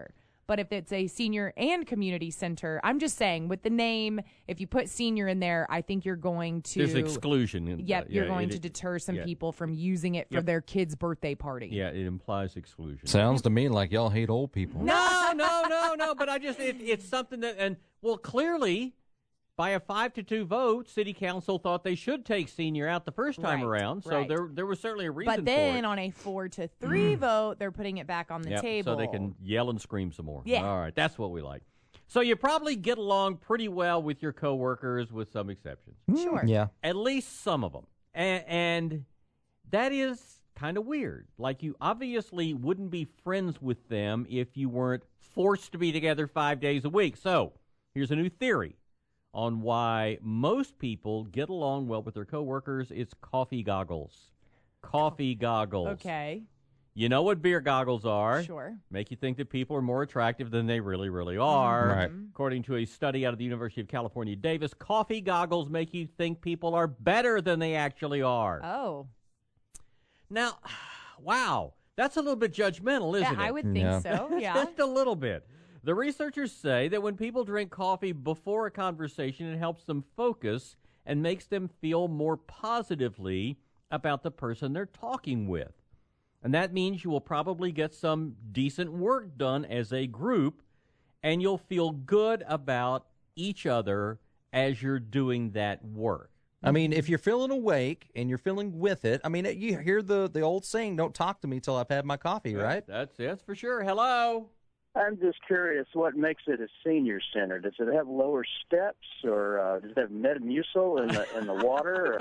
But if it's a senior and community center, I'm just saying with the name, if you put senior in there, I think you're going to... There's exclusion. You're going to deter some people from using it for their kid's birthday party. Yeah, it implies exclusion. Sounds to me like y'all hate old people. No, but it's something that, clearly, by a 5-2 vote, City Council thought they should take senior out the first time around, so there was certainly a reason for it. But then on a 4-3 vote, they're putting it back on the table. So they can yell and scream some more. Yeah. All right, that's what we like. So you probably get along pretty well with your coworkers, with some exceptions. Sure. Yeah. At least some of them. And that is kind of weird. Like, you obviously wouldn't be friends with them if you weren't forced to be together 5 days a week. So here's a new theory on why most people get along well with their coworkers. It's coffee goggles. Coffee goggles. Okay. You know what beer goggles are. Sure. Make you think that people are more attractive than they really, really are. Right. According to a study out of the University of California, Davis, coffee goggles make you think people are better than they actually are. Oh. Now, wow, that's a little bit judgmental, isn't it? I would think so, yeah. Just a little bit. The researchers say that when people drink coffee before a conversation, it helps them focus and makes them feel more positively about the person they're talking with. And that means you will probably get some decent work done as a group, and you'll feel good about each other as you're doing that work. I mean, if you're feeling awake and you're feeling with it, I mean, you hear the old saying, don't talk to me till I've had my coffee, right? That's for sure. Hello? I'm just curious what makes it a senior center. Does it have lower steps, or does it have Metamucil in the water?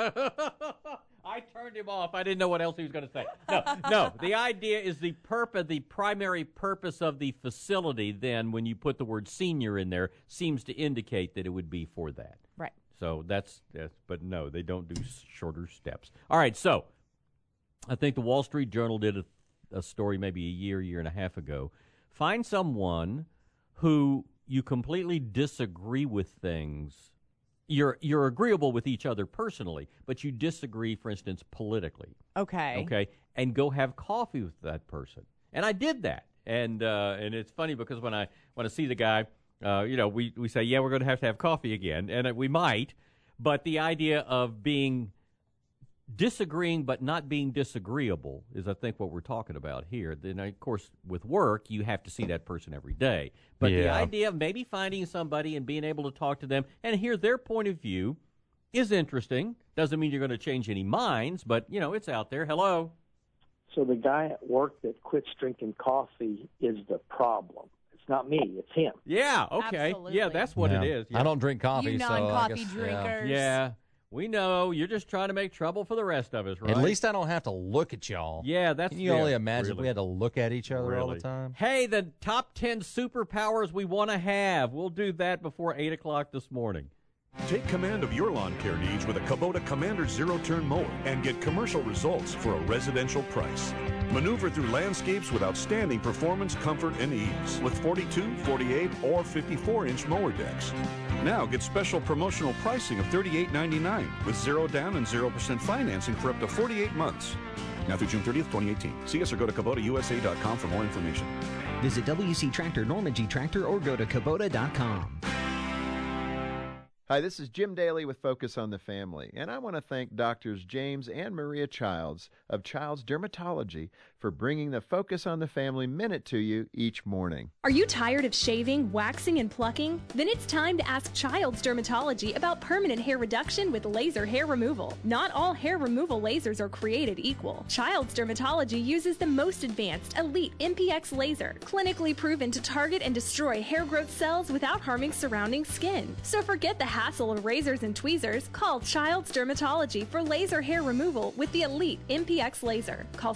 I turned him off. I didn't know what else he was going to say. No. The idea is the primary purpose of the facility, then, when you put the word senior in there, seems to indicate that it would be for that. Right. So that's but no, they don't do shorter steps. All right, so I think the Wall Street Journal did a story maybe a year and a half ago. Find someone who you completely disagree with things. You're agreeable with each other personally, but you disagree, for instance, politically. Okay. And go have coffee with that person. And I did that. And it's funny because when I see the guy, we say, yeah, we're going to have coffee again, and we might. But the idea of being disagreeing but not being disagreeable is, I think, what we're talking about here. Then, of course, with work, you have to see that person every day. But the idea of maybe finding somebody and being able to talk to them and hear their point of view is interesting. Doesn't mean you're going to change any minds, but, it's out there. Hello? So the guy at work that quits drinking coffee is the problem. It's not me. It's him. Yeah, okay. Absolutely. Yeah, that's what it is. Yeah. I don't drink coffee, You so non-coffee I guess, drinkers. Yeah. We know. You're just trying to make trouble for the rest of us, right? At least I don't have to look at y'all. Yeah, that's... Can you only imagine if we had to look at each other all the time? Hey, the top 10 superpowers we want to have. We'll do that before 8 o'clock this morning. Take command of your lawn care needs with a Kubota Commander zero-turn mower and get commercial results for a residential price. Maneuver through landscapes with outstanding performance, comfort, and ease with 42, 48, or 54-inch mower decks. Now get special promotional pricing of $38.99 with zero down and 0% financing for up to 48 months. Now through June 30th, 2018. See us or go to KubotaUSA.com for more information. Visit WC Tractor, Norman G Tractor, or go to Kubota.com. Hi, this is Jim Daly with Focus on the Family, and I want to thank Doctors James and Maria Childs of Childs Dermatology for bringing the Focus on the Family Minute to you each morning. Are you tired of shaving, waxing, and plucking? Then it's time to ask Childs Dermatology about permanent hair reduction with laser hair removal. Not all hair removal lasers are created equal. Childs Dermatology uses the most advanced Elite MPX laser, clinically proven to target and destroy hair growth cells without harming surrounding skin. So forget the hassle of razors and tweezers. Call Childs Dermatology for laser hair removal with the Elite MPX laser. Call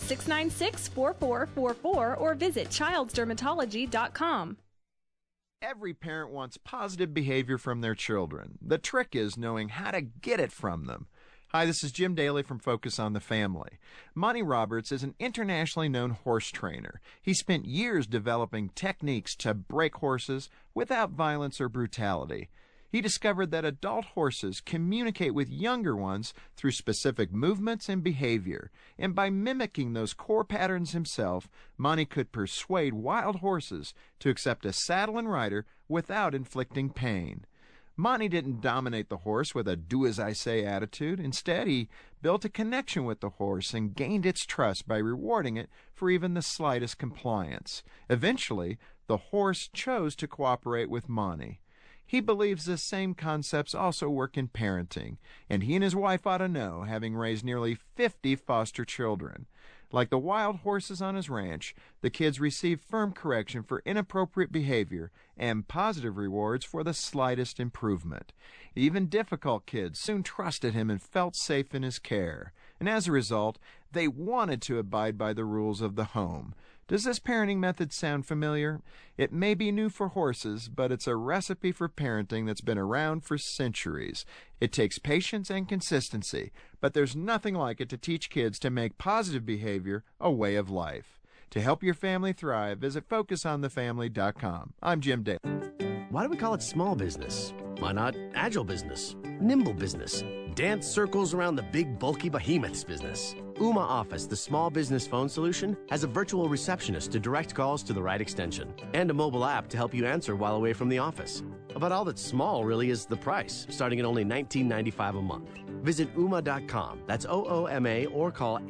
696-4444 or visit childsdermatology.com. Every parent wants positive behavior from their children. The trick is knowing how to get it from them. Hi, this is Jim Daly from Focus on the Family. Monty Roberts is an internationally known horse trainer. He spent years developing techniques to break horses without violence or brutality. He discovered that adult horses communicate with younger ones through specific movements and behavior, and by mimicking those core patterns himself, Monty could persuade wild horses to accept a saddle and rider without inflicting pain. Monty didn't dominate the horse with a do-as-I-say attitude. Instead, he built a connection with the horse and gained its trust by rewarding it for even the slightest compliance. Eventually, the horse chose to cooperate with Monty. He believes the same concepts also work in parenting, and he and his wife ought to know, having raised nearly 50 foster children. Like the wild horses on his ranch, the kids receive firm correction for inappropriate behavior and positive rewards for the slightest improvement. Even difficult kids soon trusted him and felt safe in his care, and as a result, they wanted to abide by the rules of the home. Does this parenting method sound familiar? It may be new for horses, but it's a recipe for parenting that's been around for centuries. It takes patience and consistency, but there's nothing like it to teach kids to make positive behavior a way of life. To help your family thrive, visit FocusOnTheFamily.com. I'm Jim Daly. Why do we call it small business? Why not agile business, nimble business, dance circles around the big, bulky behemoths business? Ooma Office, the small business phone solution, has a virtual receptionist to direct calls to the right extension and a mobile app to help you answer while away from the office. But all that's small really is the price, starting at only $19.95 a month. Visit Ooma.com, that's OOMA, or call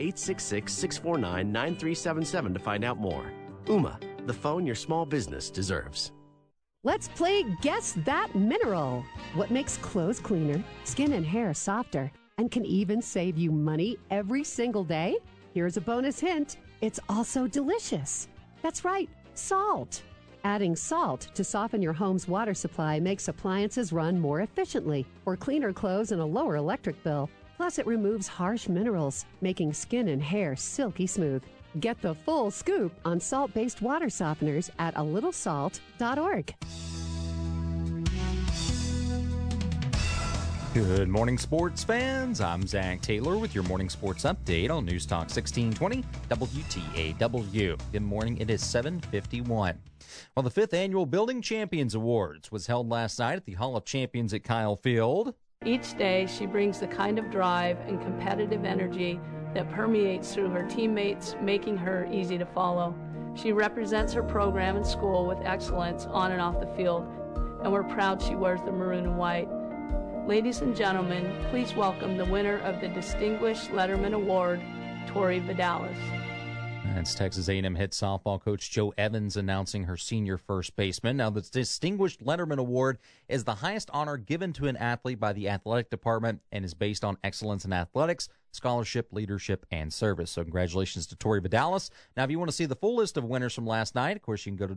866-649-9377 to find out more. Ooma, the phone your small business deserves. Let's play Guess That Mineral. What makes clothes cleaner, skin and hair softer, and can even save you money every single day? Here's a bonus hint. It's also delicious. That's right, salt. Adding salt to soften your home's water supply makes appliances run more efficiently, for cleaner clothes and a lower electric bill. Plus, it removes harsh minerals, making skin and hair silky smooth. Get the full scoop on salt-based water softeners at alittlesalt.org. Good morning, sports fans. I'm Zach Taylor with your morning sports update on News Talk 1620 WTAW. Good morning. It is 7:51. Well, the 5th Annual Building Champions Awards was held last night at the Hall of Champions at Kyle Field. Each day, she brings the kind of drive and competitive energy that permeates through her teammates, making her easy to follow. She represents her program and school with excellence on and off the field, and we're proud she wears the maroon and white. Ladies and gentlemen, please welcome the winner of the Distinguished Letterman Award, Tori Vidalis. That's Texas A&M head softball coach Joe Evans announcing her senior first baseman. Now, the Distinguished Letterman Award is the highest honor given to an athlete by the athletic department and is based on excellence in athletics, scholarship, leadership, and service. So congratulations to Tori Vidalis. Now, if you want to see the full list of winners from last night, of course, you can go to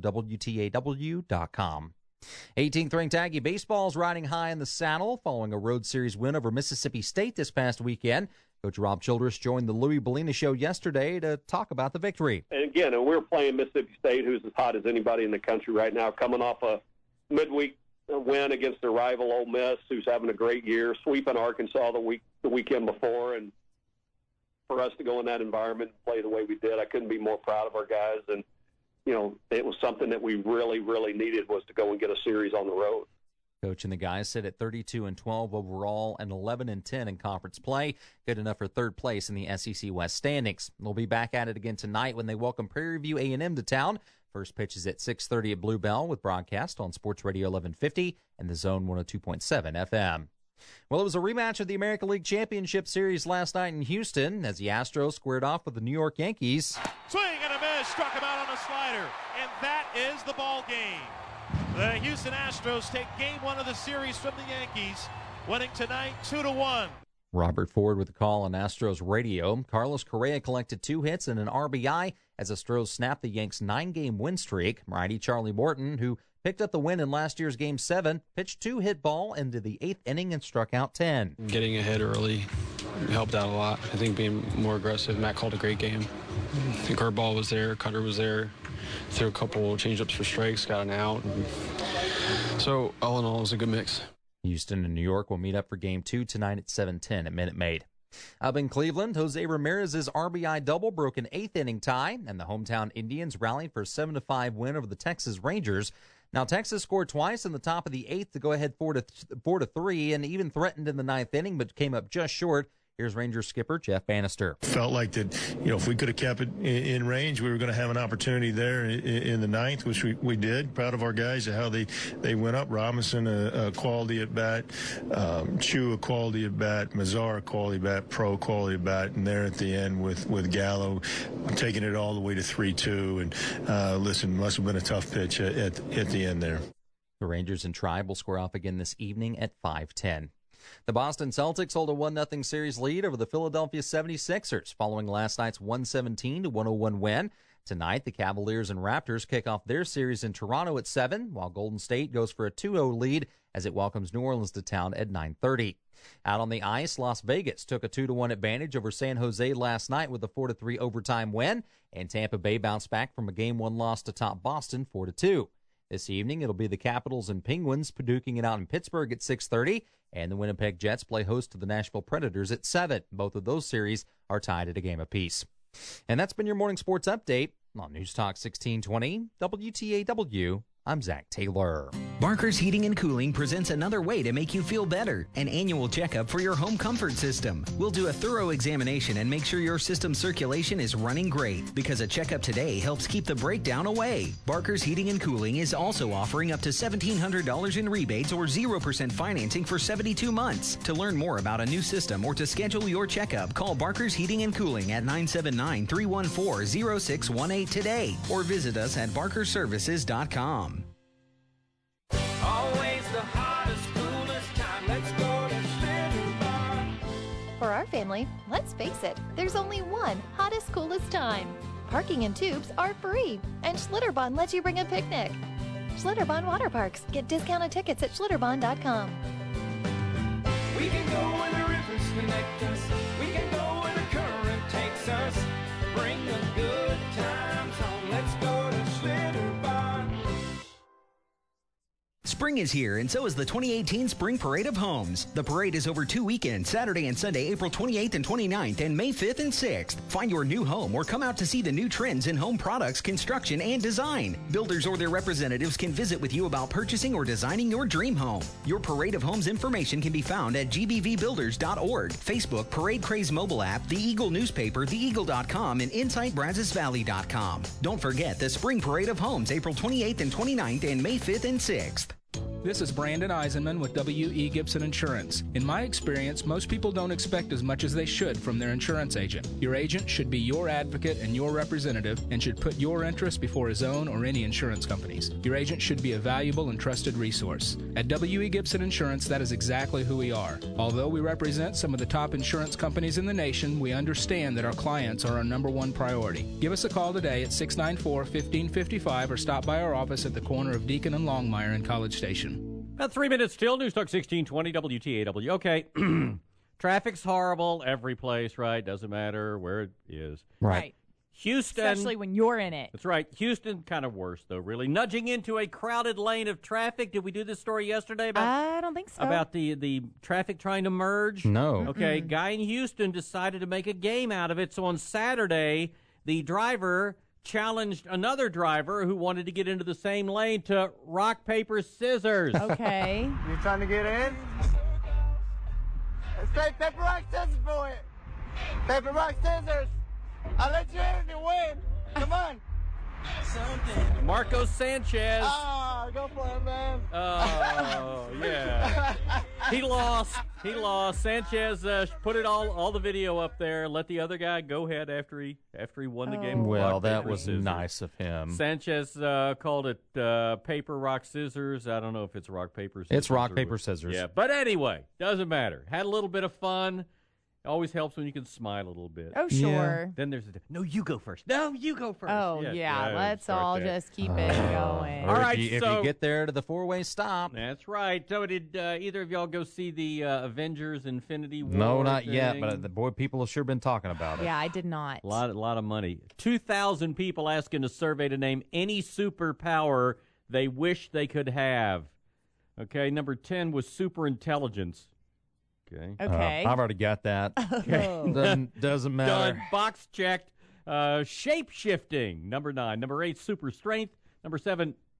WTAW.com. 18th ranked Aggie baseball is riding high in the saddle following a road series win over Mississippi State this past weekend. Coach Rob Childress joined the Louis Bellina Show yesterday to talk about the victory. And again, we're playing Mississippi State, who's as hot as anybody in the country right now, coming off a midweek win against their rival Ole Miss, who's having a great year, sweeping Arkansas the weekend before. And for us to go in that environment and play the way we did, I couldn't be more proud of our guys. And you know, it was something that we really, really needed, was to go and get a series on the road. Coach and the guys sit at 32-12 overall and 11-10 in conference play. Good enough for third place in the SEC West standings. They'll be back at it again tonight when they welcome Prairie View A&M to town. First pitch is at 6:30 at Blue Bell with broadcast on Sports Radio 1150 and the Zone 102.7 FM. Well, it was a rematch of the American League Championship Series last night in Houston as the Astros squared off with the New York Yankees. Swing and a miss, struck him out on a slider, and that is the ball game. The Houston Astros take game one of the series from the Yankees, winning tonight 2-1. Robert Ford with the call on Astros radio. Carlos Correa collected 2 hits and an RBI as Astros snapped the Yanks' 9-game win streak. Righty Charlie Morton, who picked up the win in last year's Game 7, pitched 2-hit ball into the 8th inning and struck out 10. Getting ahead early helped out a lot. I think being more aggressive. Matt called a great game. The curveball was there, cutter was there, threw a couple changeups for strikes, got an out. So all in all, it was a good mix. Houston and New York will meet up for Game 2 tonight at 7:10 at Minute Maid. Up in Cleveland, Jose Ramirez's RBI double broke an 8th inning tie, and the hometown Indians rallied for a 7-5 win over the Texas Rangers. Now, Texas scored twice in the top of the 8th to go ahead 4-3 and even threatened in the 9th inning, but came up just short. Here's Rangers skipper Jeff Bannister. Felt like that, if we could have kept it in range, we were going to have an opportunity there in the 9th, which we did. Proud of our guys and how they went up. Robinson, a quality at bat. Chu, a quality at bat. Mazar, a quality at bat. Pro, quality at bat. And there at the end with Gallo taking it all the way to 3-2. And listen, must have been a tough pitch at the end there. The Rangers and Tribe will square off again this evening at 5:10. The Boston Celtics hold a 1-0 series lead over the Philadelphia 76ers following last night's 117-101 win. Tonight, the Cavaliers and Raptors kick off their series in Toronto at 7, while Golden State goes for a 2-0 lead as it welcomes New Orleans to town at 9:30. Out on the ice, Las Vegas took a 2-1 advantage over San Jose last night with a 4-3 overtime win, and Tampa Bay bounced back from a Game 1 loss to top Boston 4-2. This evening, it'll be the Capitals and Penguins duking it out in Pittsburgh at 6:30, and the Winnipeg Jets play host to the Nashville Predators at 7. Both of those series are tied at a game apiece. And that's been your morning sports update on News Talk 1620 WTAW. I'm Zach Taylor. Barker's Heating and Cooling presents another way to make you feel better. An annual checkup for your home comfort system. We'll do a thorough examination and make sure your system circulation is running great, because a checkup today helps keep the breakdown away. Barker's Heating and Cooling is also offering up to $1,700 in rebates or 0% financing for 72 months. To learn more about a new system or to schedule your checkup, call Barker's Heating and Cooling at 979-314-0618 today, or visit us at barkerservices.com. Always the hottest, coolest time. Let's go to Schlitter Bar. For our family, let's face it, there's only one hottest, coolest time. Parking and tubes are free, and Schlitterbahn lets you bring a picnic. Schlitterbahn Water Parks. Get discounted tickets at schlitterbahn.com. We can go where the rivers connect us. We can go where the current takes us. Bring the good times home. Let's go to Schlitter Bar. Spring is here, and so is the 2018 Spring Parade of Homes. The parade is over 2 weekends, Saturday and Sunday, April 28th and 29th, and May 5th and 6th. Find your new home or come out to see the new trends in home products, construction, and design. Builders or their representatives can visit with you about purchasing or designing your dream home. Your Parade of Homes information can be found at gbvbuilders.org, Facebook, Parade Craze mobile app, The Eagle newspaper, theeagle.com, and InsightBrazosValley.com. Don't forget the Spring Parade of Homes, April 28th and 29th, and May 5th and 6th. This is Brandon Eisenman with W.E. Gibson Insurance. In my experience, most people don't expect as much as they should from their insurance agent. Your agent should be your advocate and your representative and should put your interests before his own or any insurance company's. Your agent should be a valuable and trusted resource. At W.E. Gibson Insurance, that is exactly who we are. Although we represent some of the top insurance companies in the nation, we understand that our clients are our number one priority. Give us a call today at 694-1555 or stop by our office at the corner of Deacon and Longmire in College Station. About 3 minutes till. News Talk 1620 WTAW. Okay. Traffic's horrible every place, right? Doesn't matter where it is. Right. Houston. Especially when you're in it. That's right. Houston, kind of worse, though, really. Nudging into a crowded lane of traffic. Did we do this story yesterday? I don't think so. About the traffic trying to merge? No. Okay. Guy in Houston decided to make a game out of it. So on Saturday, the driver challenged another driver who wanted to get into the same lane to rock, paper, scissors. Okay. You trying to get in? Say paper, rock, scissors for it. Paper, rock, scissors. I'll let you in if you win. Come on. Marco Sanchez. Ah, go for it, man. Oh, yeah. He lost. Sanchez put it all the video up there. Let the other guy go ahead after he won the game. Well, rock, that paper, was scissors. nice of him. Sanchez called it paper, rock, scissors. I don't know if it's rock, paper, scissors. It's rock, paper, scissors. Yeah, but anyway, doesn't matter. Had a little bit of fun. It always helps when you can smile a little bit. Oh, sure. Yeah. Then there's no, you go first. No, you go first. Oh, yeah. Let's all just keep it going. All right, if you get there to the four-way stop. That's right. So did either of y'all go see the Avengers Infinity War? No, not thing? yet, but people have sure been talking about it. Yeah, I did not. A lot of money. 2,000 people asking a survey to name any superpower they wish they could have. Okay, number 10 was super intelligence. Okay. I've already got that. Okay. Doesn't matter. Done. Box checked. Shape shifting. Number 9. Number 8, super strength. Number 7,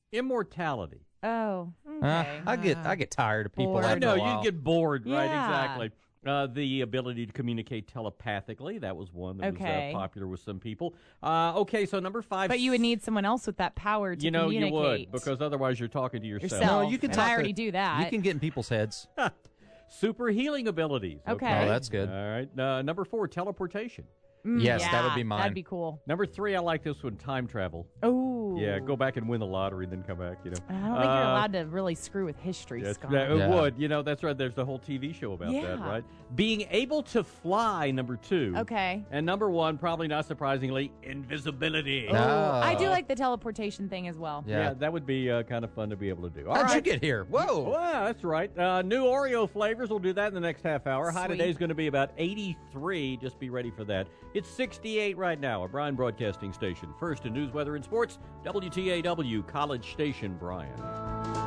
Immortality. Oh, okay. I get tired of people. Bored. After a while. You get bored, right? Yeah. Exactly. The ability to communicate telepathically, that was one that was popular with some people. Okay, so number 5. But you would need someone else with that power to communicate. You would, because otherwise you're talking to yourself. No, you can and talk I already do that. You can get in people's heads. Super healing abilities. Okay. Oh, that's good. All right. Number 4, teleportation. Yes, yeah, that would be mine. That'd be cool. Number 3, I like this one, time travel. Oh. Yeah, go back and win the lottery, then come back, I don't think you're allowed to really screw with history, Scott. It would. That's right. There's the whole TV show about that, right? Being able to fly, number 2. Okay. And number 1, probably not surprisingly, invisibility. Oh, I do like the teleportation thing as well. Yeah, that would be kind of fun to be able to do. How'd you get here? Whoa. Wow, that's right. New Oreo flavors. We'll do that in the next half hour. High Sweet. today is going to be about 83. Just be ready for that. It's 68 right now, a Bryan Broadcasting Station. First in news, weather, and sports, WTAW College Station, Bryan.